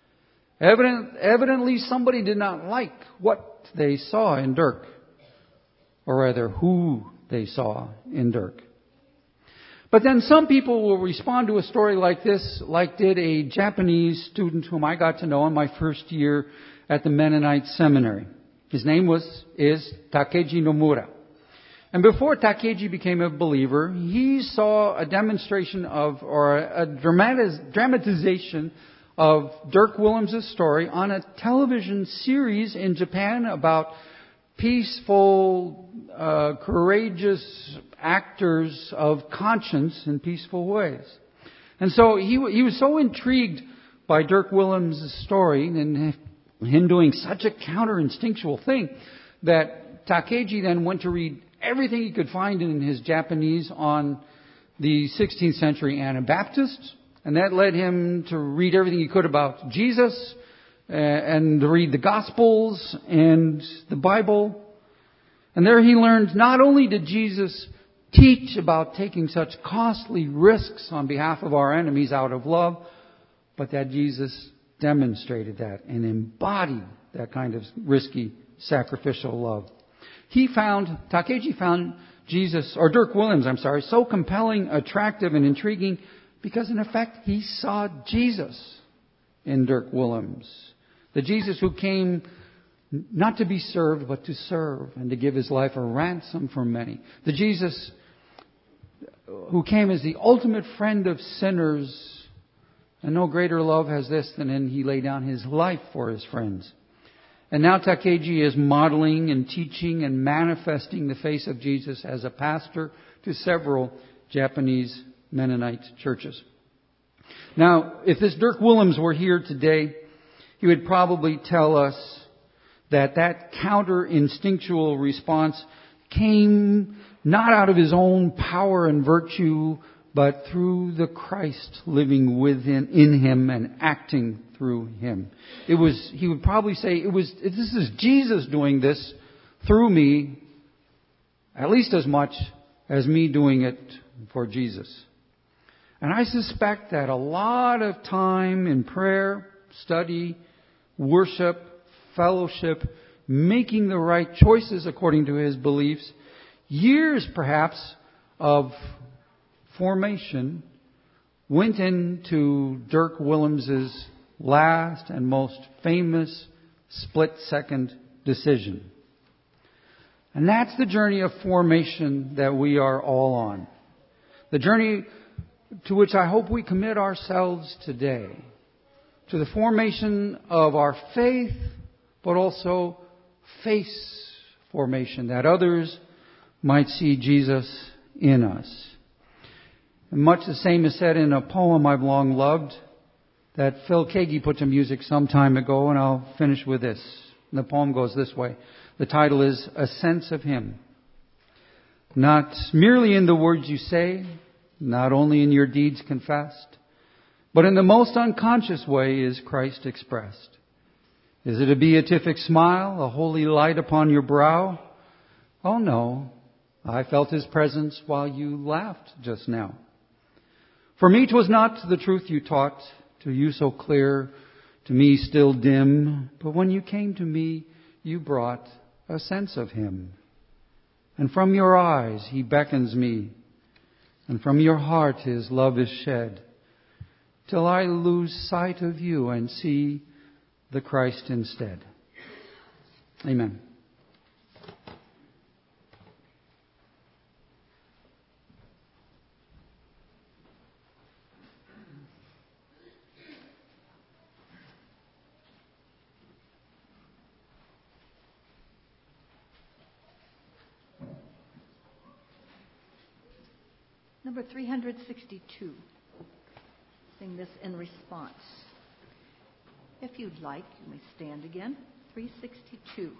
Evidently somebody did not like what they saw in Dirk. Or rather, who they saw in Dirk. But then some people will respond to a story like this, like did a Japanese student whom I got to know in my first year at the Mennonite Seminary. His name is Takeji Nomura. And before Takeji became a believer, he saw a demonstration of, or a dramatization of Dirk Willems' story on a television series in Japan about peaceful, courageous actors of conscience in peaceful ways. And so he was so intrigued by Dirk Willems' story and him doing such a counter-instinctual thing that Takeji then went to read everything he could find in his Japanese on the 16th century Anabaptists. And that led him to read everything he could about Jesus and to read the Gospels and the Bible. And there he learned not only did Jesus teach about taking such costly risks on behalf of our enemies out of love, but that Jesus demonstrated that and embodied that kind of risky, sacrificial love. Takeji found Dirk Willems, so compelling, attractive, and intriguing because in effect he saw Jesus in Dirk Willems. The Jesus who came not to be served, but to serve and to give his life a ransom for many. The Jesus who came as the ultimate friend of sinners. And no greater love has this than he laid down his life for his friends. And now Takeji is modeling and teaching and manifesting the face of Jesus as a pastor to several Japanese Mennonite churches. Now, if this Dirk Willems were here today, he would probably tell us that counter-instinctual response came not out of his own power and virtue, but through the Christ living in him and acting through him. He would probably say, this is Jesus doing this through me, at least as much as me doing it for Jesus. And I suspect that a lot of time in prayer, study, worship, fellowship, making the right choices according to his beliefs, years perhaps of formation went into Dirk Willems' last and most famous split-second decision. And that's the journey of formation that we are all on. The journey to which I hope we commit ourselves today. To the formation of our faith, but also face formation, that others might see Jesus in us. And much the same is said in a poem I've long loved that Phil Keaggy put to music some time ago, and I'll finish with this. The poem goes this way. The title is A Sense of Him. Not merely in the words you say, not only in your deeds confessed, but in the most unconscious way is Christ expressed. Is it a beatific smile, a holy light upon your brow? Oh no, I felt His presence while you laughed just now. For me 'twas not the truth you taught, to you so clear, to me still dim, but when you came to me, you brought a sense of Him. And from your eyes He beckons me, and from your heart His love is shed, till I lose sight of you and see the Christ instead. Amen. Number 362. Sing this in response. If you'd like, you may stand again. 362.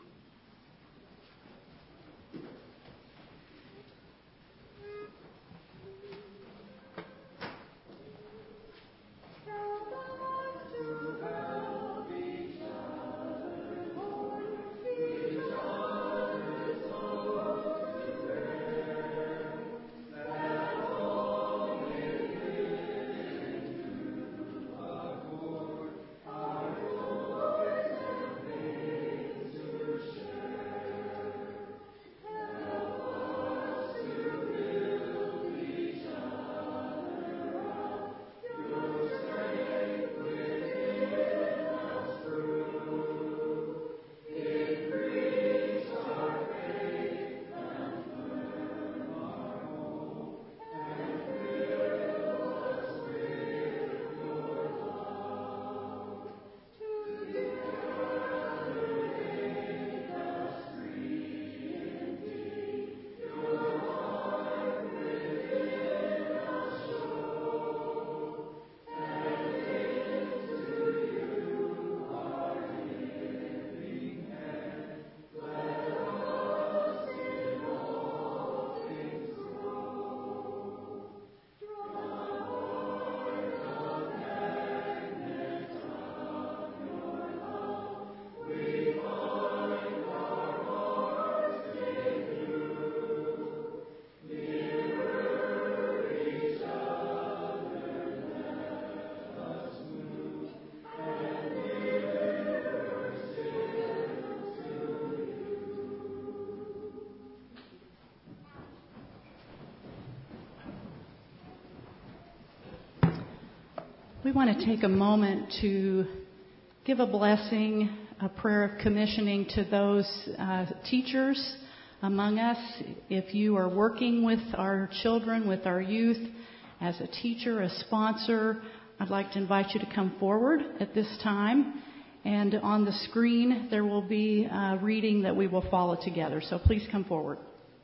we want to take a moment to give a blessing, a prayer of commissioning to those teachers among us. If you are working with our children, with our youth, as a teacher, a sponsor, I'd like to invite you to come forward at this time. And on the screen, there will be a reading that we will follow together. So please come forward.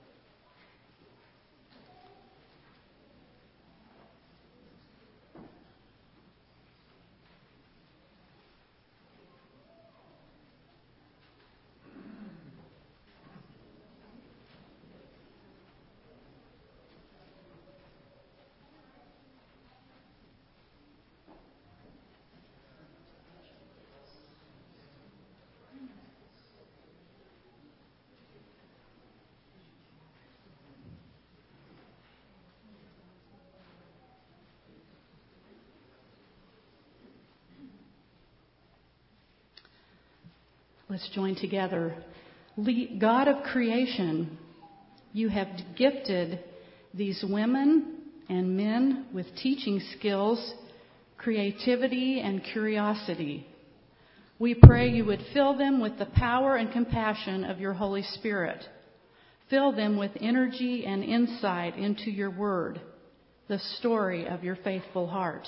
Let's join together. God of creation, you have gifted these women and men with teaching skills, creativity, and curiosity. We pray you would fill them with the power and compassion of your Holy Spirit. Fill them with energy and insight into your word, the story of your faithful heart.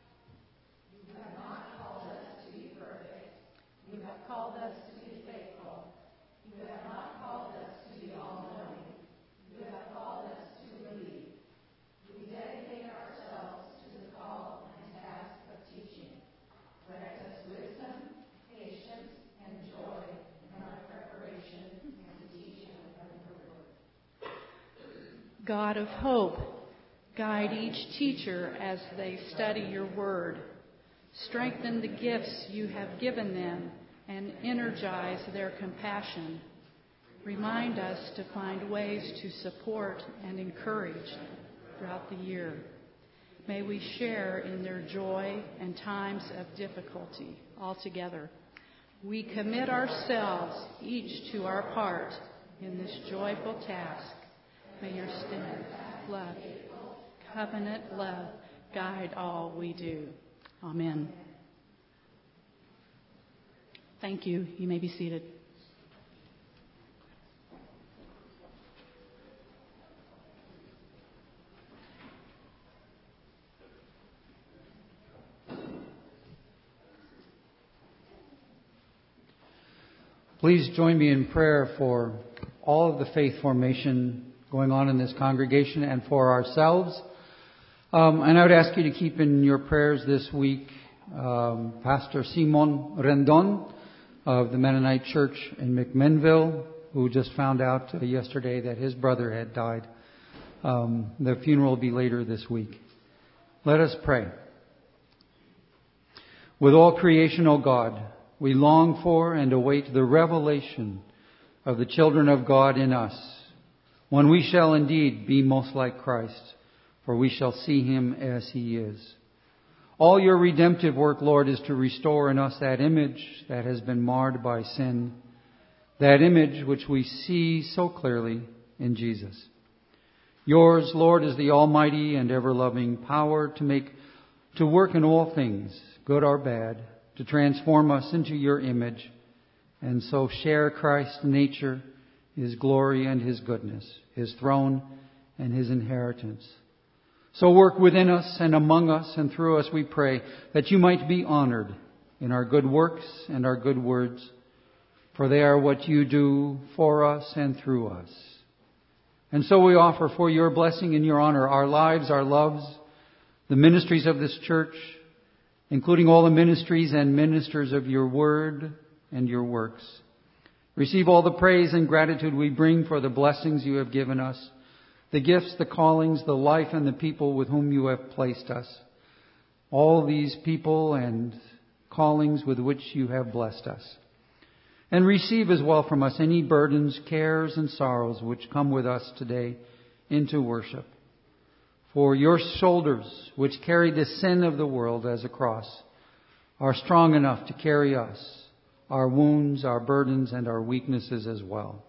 You have not called us to be perfect. You have called us to be faithful. You have not called us to be all-knowing. You have called us to believe. We dedicate ourselves to the call and task of teaching. Grant us wisdom, patience, and joy in our preparation and the teaching of your word. God of hope, guide each teacher as they study your word. Strengthen the gifts you have given them and energize their compassion. Remind us to find ways to support and encourage throughout the year. May we share in their joy and times of difficulty all together. We commit ourselves each to our part in this joyful task. May your steadfast love, covenant love, guide all we do. Amen. Thank you. You may be seated. Please join me in prayer for all of the faith formation going on in this congregation and for ourselves. And I would ask you to keep in your prayers this week Pastor Simon Rendon of the Mennonite Church in McMinnville, who just found out yesterday that his brother had died. The funeral will be later this week. Let us pray. With all creation, O God, we long for and await the revelation of the children of God in us, when we shall indeed be most like Christ, for we shall see him as he is. All your redemptive work, Lord, is to restore in us that image that has been marred by sin, that image which we see so clearly in Jesus. Yours, Lord, is the almighty and ever-loving power to work in all things, good or bad, to transform us into your image, and so share Christ's nature, his glory and his goodness, his throne and his inheritance. So work within us and among us and through us, we pray, that you might be honored in our good works and our good words, for they are what you do for us and through us. And so we offer for your blessing and your honor our lives, our loves, the ministries of this church, including all the ministries and ministers of your word and your works. Receive all the praise and gratitude we bring for the blessings you have given us, the gifts, the callings, the life, and the people with whom you have placed us. All these people and callings with which you have blessed us. And receive as well from us any burdens, cares, and sorrows which come with us today into worship. For your shoulders, which carry the sin of the world as a cross, are strong enough to carry us, our wounds, our burdens, and our weaknesses as well.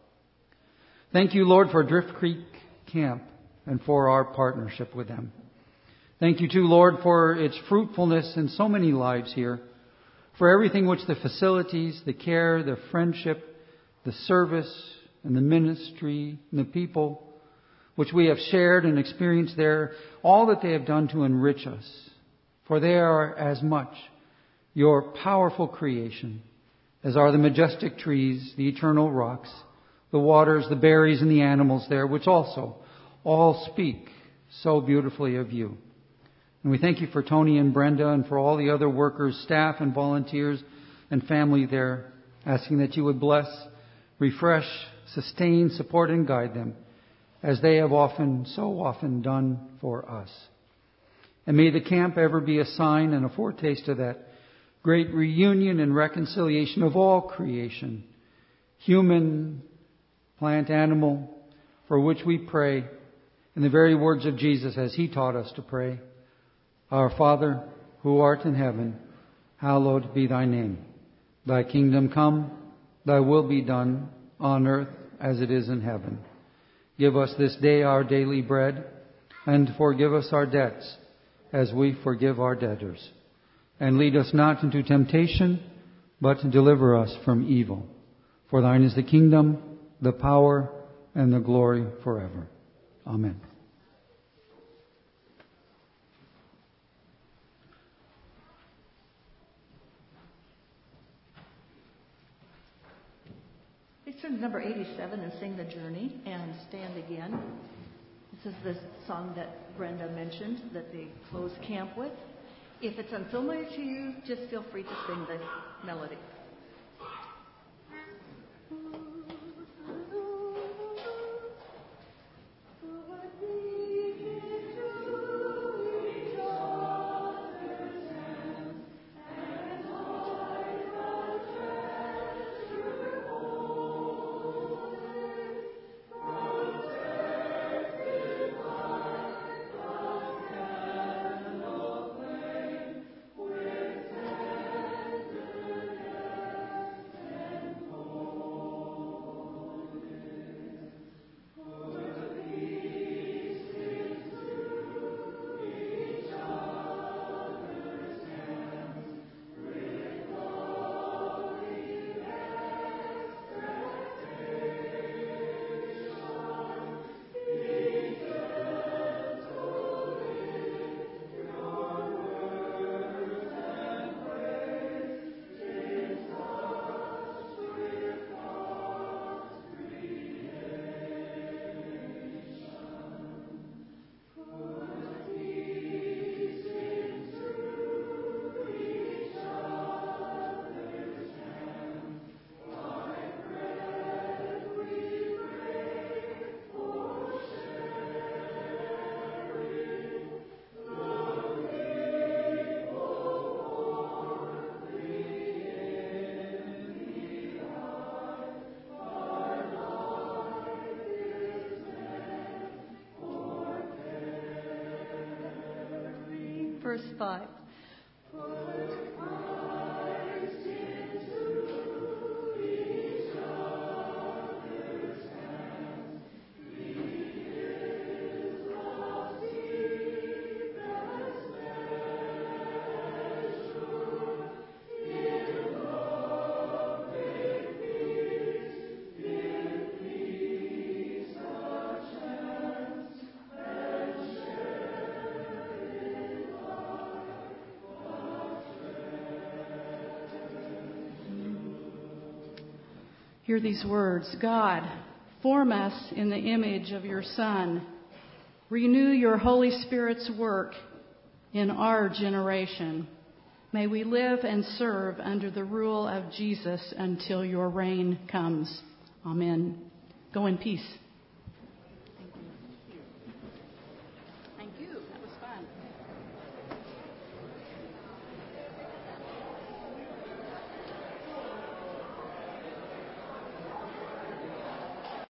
Thank you, Lord, for Drift Creek Camp and for our partnership with them. Thank you too, Lord, for its fruitfulness in so many lives here, for everything which the facilities, the care, the friendship, the service, and the ministry, and the people which we have shared and experienced there, all that they have done to enrich us. For they are as much your powerful creation as are the majestic trees, the eternal rocks, the waters, the berries, and the animals there, which also all speak so beautifully of you. And we thank you for Tony and Brenda and for all the other workers, staff and volunteers and family there, asking that you would bless, refresh, sustain, support, and guide them as they have so often done for us. And may the camp ever be a sign and a foretaste of that great reunion and reconciliation of all creation, human, plant, animal, for which we pray in the very words of Jesus as he taught us to pray. Our Father, who art in heaven, hallowed be thy name. Thy kingdom come, thy will be done on earth as it is in heaven. Give us this day our daily bread, and forgive us our debts as we forgive our debtors. And lead us not into temptation, but deliver us from evil. For thine is the kingdom, the power, and the glory forever. Amen. Please turn to number 87 and sing The Journey and Stand Again. This is the song that Brenda mentioned that they close camp with. If it's unfamiliar to you, just feel free to sing the melody. Verse 5. Hear these words. God, form us in the image of your Son. Renew your Holy Spirit's work in our generation. May we live and serve under the rule of Jesus until your reign comes. Amen. Go in peace.